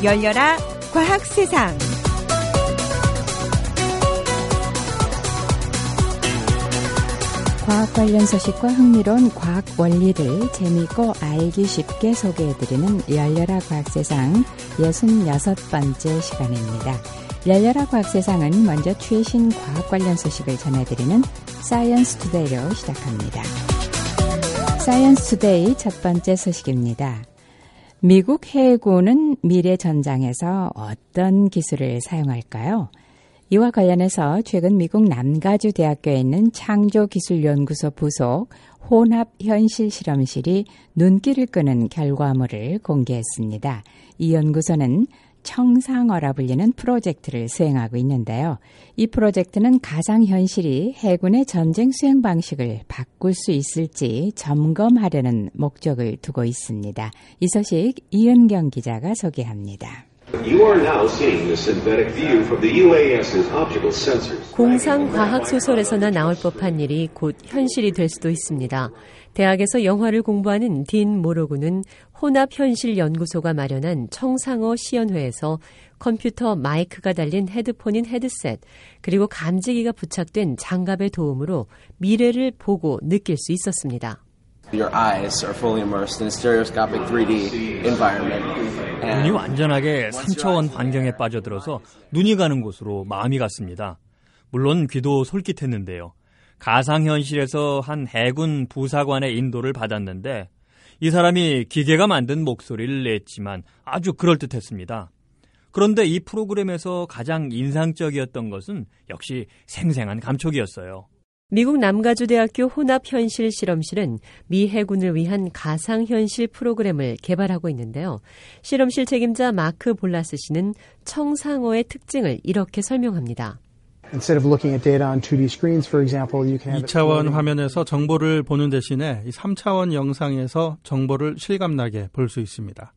열려라 과학세상. 과학 관련 소식과 흥미로운 과학 원리를 재미있고 알기 쉽게 소개해드리는 열려라 과학세상 66번째 시간입니다. 열려라 과학세상은 먼저 최신 과학 관련 소식을 전해드리는 사이언스 투데이로 시작합니다. 사이언스 투데이 첫 번째 소식입니다. 미국 해군은 미래 전장에서 어떤 기술을 사용할까요? 이와 관련해서 최근 미국 남가주 대학교에 있는 창조기술연구소 부속 혼합현실실험실이 눈길을 끄는 결과물을 공개했습니다. 이 연구소는 청상어라 불리는 프로젝트를 수행하고 있는데요. 이 프로젝트는 가상현실이 해군의 전쟁 수행 방식을 바꿀 수 있을지 점검하려는 목적을 두고 있습니다. 이 소식 이은경 기자가 소개합니다. 공상 과학 소설에서나 나올 법한 일이 곧 현실이 될 수도 있습니다. 대학에서 영화를 공부하는 딘 모로그는 혼합현실연구소가 마련한 청상어 시연회에서 컴퓨터 마이크가 달린 헤드폰인 헤드셋 그리고 감지기가 부착된 장갑의 도움으로 미래를 보고 느낄 수 있었습니다. Your eyes are fully immersed in a stereoscopic 3D environment. 눈이 완전하게 3차원 환경에 빠져들어서 눈이 가는 곳으로 마음이 갔습니다. 물론 귀도 솔깃했는데요. 가상현실에서 한 해군 부사관의 인도를 받았는데 이 사람이 기계가 만든 목소리를 냈지만 아주 그럴듯했습니다. 그런데 이 프로그램에서 가장 인상적이었던 것은 역시 생생한 감촉이었어요. 미국 남가주대학교 혼합현실실험실은 미 해군을 위한 가상현실 프로그램을 개발하고 있는데요. 실험실 책임자 마크 볼라스 씨는 청상어의 특징을 이렇게 설명합니다. 2차원 화면에서 정보를 보는 대신에 3차원 영상에서 정보를 실감나게 볼 수 있습니다.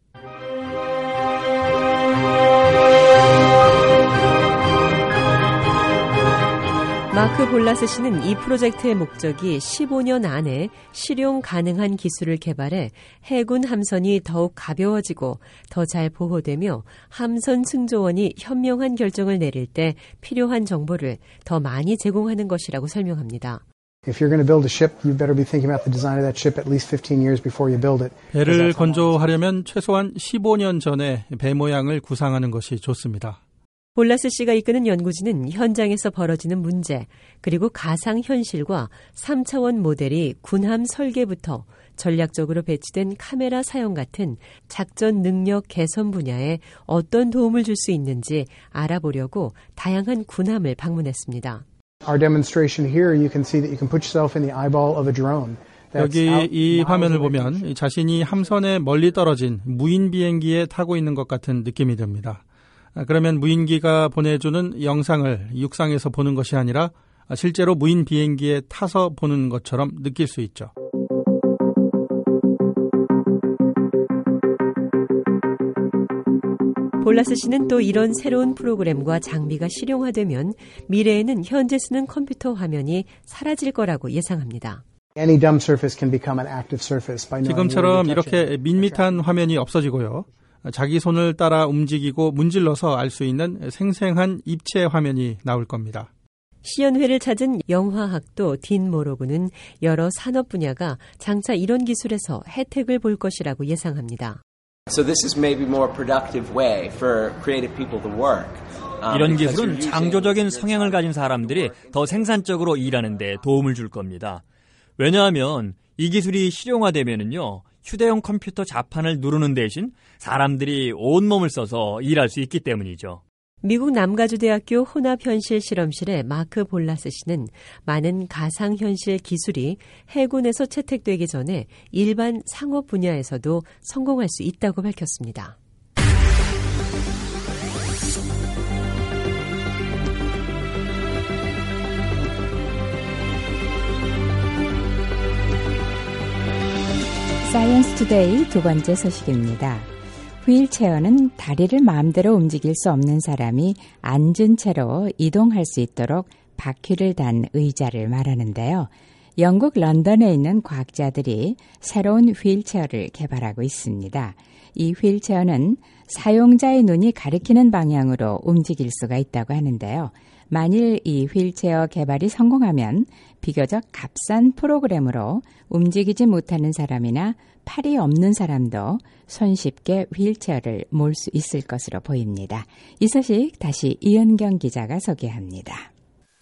마크 볼라스 씨는 이 프로젝트의 목적이 15년 안에 실용 가능한 기술을 개발해 해군 함선이 더욱 가벼워지고 더 잘 보호되며 함선 승조원이 현명한 결정을 내릴 때 필요한 정보를 더 많이 제공하는 것이라고 설명합니다. 배를 건조하려면 최소한 15년 전에 배 모양을 구상하는 것이 좋습니다. 볼라스 씨가 이끄는 연구진은 현장에서 벌어지는 문제, 그리고 가상현실과 3차원 모델이 군함 설계부터 전략적으로 배치된 카메라 사용 같은 작전 능력 개선 분야에 어떤 도움을 줄 수 있는지 알아보려고 다양한 군함을 방문했습니다. 여기 이 화면을 보면 자신이 함선에 멀리 떨어진 무인 비행기에 타고 있는 것 같은 느낌이 듭니다. 그러면 무인기가 보내주는 영상을 육상에서 보는 것이 아니라 실제로 무인 비행기에 타서 보는 것처럼 느낄 수 있죠. 볼라스 씨는 또 이런 새로운 프로그램과 장비가 실용화되면 미래에는 현재 쓰는 컴퓨터 화면이 사라질 거라고 예상합니다. 지금처럼 이렇게 밋밋한 화면이 없어지고요. 자기 손을 따라 움직이고 문질러서 알 수 있는 생생한 입체 화면이 나올 겁니다. 시연회를 찾은 영화학도 딘 모로그는 여러 산업 분야가 장차 이런 기술에서 혜택을 볼 것이라고 예상합니다. 이런 기술은 창조적인 성향을 가진 사람들이 더 생산적으로 일하는 데 도움을 줄 겁니다. 왜냐하면 이 기술이 실용화되면은요. 휴대용 컴퓨터 자판을 누르는 대신 사람들이 온몸을 써서 일할 수 있기 때문이죠. 미국 남가주대학교 혼합현실실험실의 마크 볼라스 씨는 많은 가상현실 기술이 해군에서 채택되기 전에 일반 상업 분야에서도 성공할 수 있다고 밝혔습니다. 사이언스 투데이 두 번째 소식입니다. 휠체어는 다리를 마음대로 움직일 수 없는 사람이 앉은 채로 이동할 수 있도록 바퀴를 단 의자를 말하는데요. 영국 런던에 있는 과학자들이 새로운 휠체어를 개발하고 있습니다. 이 휠체어는 사용자의 눈이 가리키는 방향으로 움직일 수가 있다고 하는데요. 만일 이 휠체어 개발이 성공하면 비교적 값싼 프로그램으로 움직이지 못하는 사람이나 팔이 없는 사람도 손쉽게 휠체어를 몰 수 있을 것으로 보입니다. 이 소식 다시 이은경 기자가 소개합니다.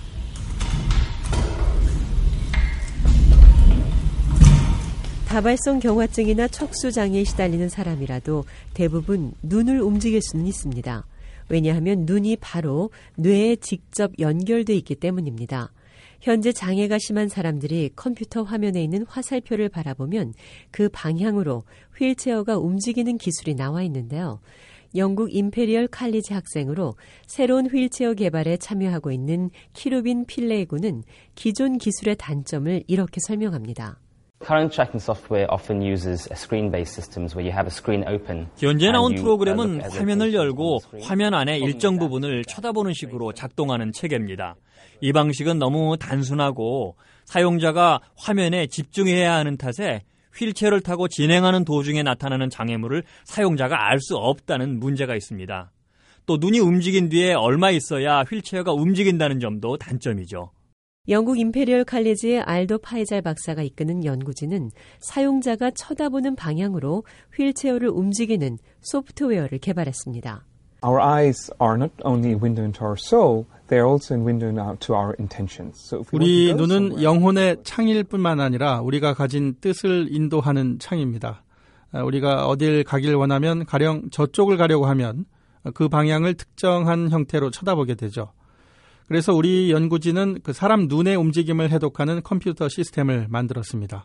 다발성 경화증이나 척수장애에 시달리는 사람이라도 대부분 눈을 움직일 수는 있습니다. 왜냐하면 눈이 바로 뇌에 직접 연결돼 있기 때문입니다. 현재 장애가 심한 사람들이 컴퓨터 화면에 있는 화살표를 바라보면 그 방향으로 휠체어가 움직이는 기술이 나와 있는데요. 영국 임페리얼 칼리지 학생으로 새로운 휠체어 개발에 참여하고 있는 키루빈 필레이 군은 기존 기술의 단점을 이렇게 설명합니다. Current tracking software often uses screen-based systems where you have a screen open. 현재 나온 프로그램은 화면을 열고 화면 안에 일정 부분을 쳐다보는 식으로 작동하는 체계입니다. 이 방식은 너무 단순하고 사용자가 화면에 집중해야 하는 탓에 휠체어를 타고 진행하는 도중에 나타나는 장애물을 사용자가 알 수 없다는 문제가 있습니다. 또 눈이 움직인 뒤에 얼마 있어야 휠체어가 움직인다는 점도 단점이죠. 영국 임페리얼 칼리지의 알도 파이잘 박사가 이끄는 연구진은 사용자가 쳐다보는 방향으로 휠체어를 움직이는 소프트웨어를 개발했습니다. Our eyes are not only a window into our soul, they are also a window to our intentions. So if we 우리 want to go 눈은 somewhere, 영혼의 창일 뿐만 아니라 우리가 가진 뜻을 인도하는 창입니다. 우리가 어딜 가길 원하면 가령 저쪽을 가려고 하면 그 방향을 특정한 형태로 쳐다보게 되죠. 그래서 우리 연구진은 그 사람 눈의 움직임을 해독하는 컴퓨터 시스템을 만들었습니다.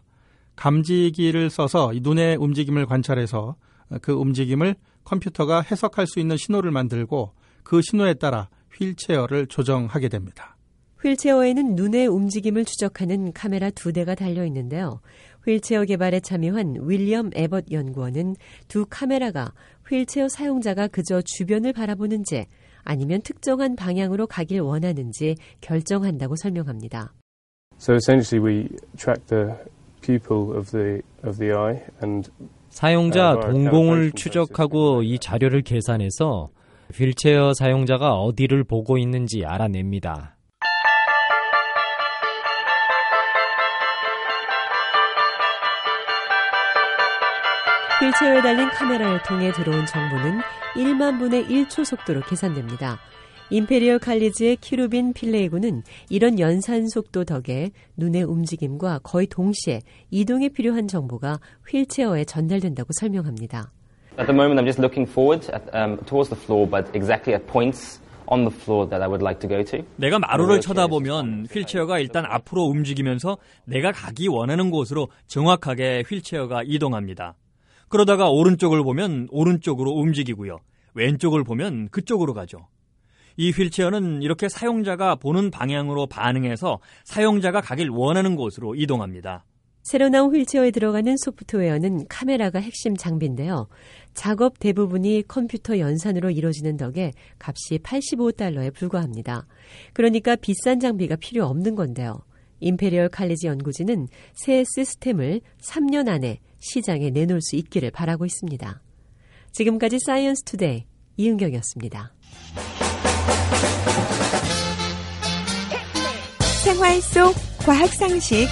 감지기를 써서 이 눈의 움직임을 관찰해서 그 움직임을 컴퓨터가 해석할 수 있는 신호를 만들고 그 신호에 따라 휠체어를 조정하게 됩니다. 휠체어에는 눈의 움직임을 추적하는 카메라 2대가 달려 있는데요. 휠체어 개발에 참여한 윌리엄 에벗 연구원은 두 카메라가 휠체어 사용자가 그저 주변을 바라보는지 아니면 특정한 방향으로 가길 원하는지 결정한다고 설명합니다. So essentially we track the pupil of the eye and 사용자 동공을 추적하고 이 자료를 계산해서 휠체어 사용자가 어디를 보고 있는지 알아냅니다. 휠체어에 달린 카메라를 통해 들어온 정보는 1만 분의 1초 속도로 계산됩니다. 임페리얼 칼리지의 키루빈 필레이 군은 이런 연산 속도 덕에 눈의 움직임과 거의 동시에 이동에 필요한 정보가 휠체어에 전달된다고 설명합니다. At the moment I'm just looking forward towards the floor, but exactly at points on the floor that I would like to go to. 내가 마루를 쳐다보면 휠체어가 일단 앞으로 움직이면서 내가 가기 원하는 곳으로 정확하게 휠체어가 이동합니다. 그러다가 오른쪽을 보면 오른쪽으로 움직이고요. 왼쪽을 보면 그쪽으로 가죠. 이 휠체어는 이렇게 사용자가 보는 방향으로 반응해서 사용자가 가길 원하는 곳으로 이동합니다. 새로 나온 휠체어에 들어가는 소프트웨어는 카메라가 핵심 장비인데요. 작업 대부분이 컴퓨터 연산으로 이루어지는 덕에 값이 $85에 불과합니다. 그러니까 비싼 장비가 필요 없는 건데요. 임페리얼 칼리지 연구진은 새 시스템을 3년 안에 시장에 내놓을 수 있기를 바라고 있습니다. 지금까지 사이언스 투데이 이은경이었습니다. 생활 속 과학 상식.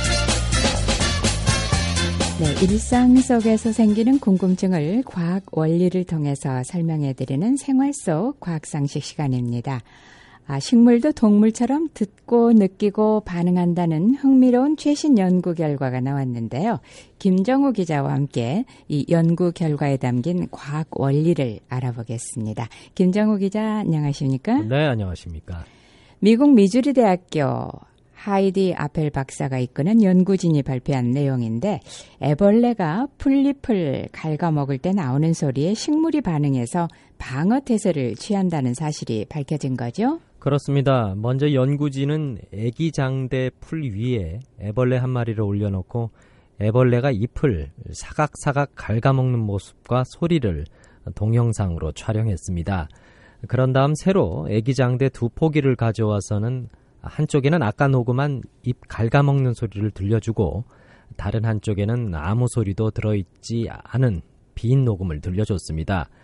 네, 일상 속에서 생기는 궁금증을 과학 원리를 통해서 설명해드리는 생활 속 과학 상식 시간입니다. 식물도 동물처럼 듣고 느끼고 반응한다는 흥미로운 최신 연구 결과가 나왔는데요. 김정우 기자와 함께 이 연구 결과에 담긴 과학 원리를 알아보겠습니다. 김정우 기자 안녕하십니까? 네, 안녕하십니까? 미국 미주리 대학교 하이디 아펠 박사가 이끄는 연구진이 발표한 내용인데 애벌레가 풀잎을 갉아먹을 때 나오는 소리에 식물이 반응해서 방어 태세를 취한다는 사실이 밝혀진 거죠? 그렇습니다. 먼저 연구진은 애기장대 풀 위에 애벌레 한 마리를 올려놓고 애벌레가 잎을 사각사각 갉아먹는 모습과 소리를 동영상으로 촬영했습니다. 그런 다음 새로 애기장대 두 포기를 가져와서는 한쪽에는 아까 녹음한 잎 갉아먹는 소리를 들려주고 다른 한쪽에는 아무 소리도 들어있지 않은 빈 녹음을 들려줬습니다.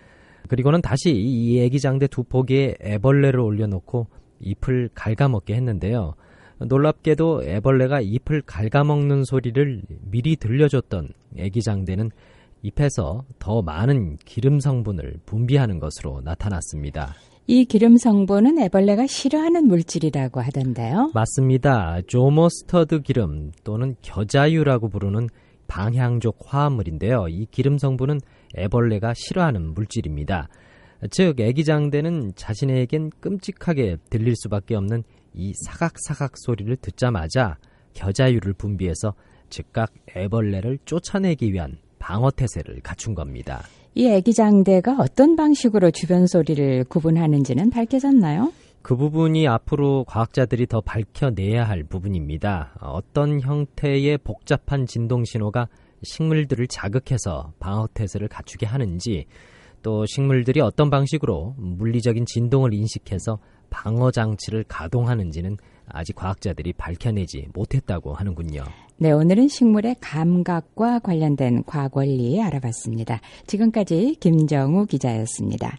그리고는 다시 이 애기장대 두 포기에 애벌레를 올려놓고 잎을 갉아먹게 했는데요. 놀랍게도 애벌레가 잎을 갉아먹는 소리를 미리 들려줬던 애기장대는 잎에서 더 많은 기름 성분을 분비하는 것으로 나타났습니다. 이 기름 성분은 애벌레가 싫어하는 물질이라고 하던데요. 맞습니다. 조머스터드 기름 또는 겨자유라고 부르는 방향족 화합물인데요. 이 기름 성분은 애벌레가 싫어하는 물질입니다. 즉 애기장대는 자신에겐 끔찍하게 들릴 수밖에 없는 이 사각사각 소리를 듣자마자 겨자유를 분비해서 즉각 애벌레를 쫓아내기 위한 방어태세를 갖춘 겁니다. 이 애기장대가 어떤 방식으로 주변 소리를 구분하는지는 밝혀졌나요? 그 부분이 앞으로 과학자들이 더 밝혀내야 할 부분입니다. 어떤 형태의 복잡한 진동신호가 식물들을 자극해서 방어태세를 갖추게 하는지, 또 식물들이 어떤 방식으로 물리적인 진동을 인식해서 방어장치를 가동하는지는 아직 과학자들이 밝혀내지 못했다고 하는군요. 네, 오늘은 식물의 감각과 관련된 과학 원리 알아봤습니다. 지금까지 김정우 기자였습니다.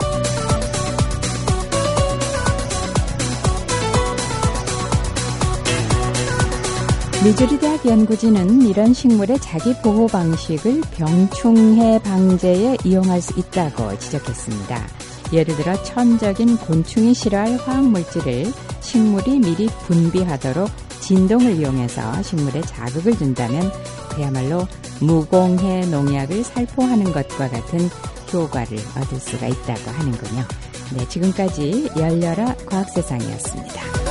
미주리 대학 연구진은 이런 식물의 자기 보호 방식을 병충해 방제에 이용할 수 있다고 지적했습니다. 예를 들어 천적인 곤충이 싫어할 화학물질을 식물이 미리 분비하도록 진동을 이용해서 식물에 자극을 준다면 그야말로 무공해 농약을 살포하는 것과 같은 효과를 얻을 수가 있다고 하는군요. 네, 지금까지 열려라 과학세상이었습니다.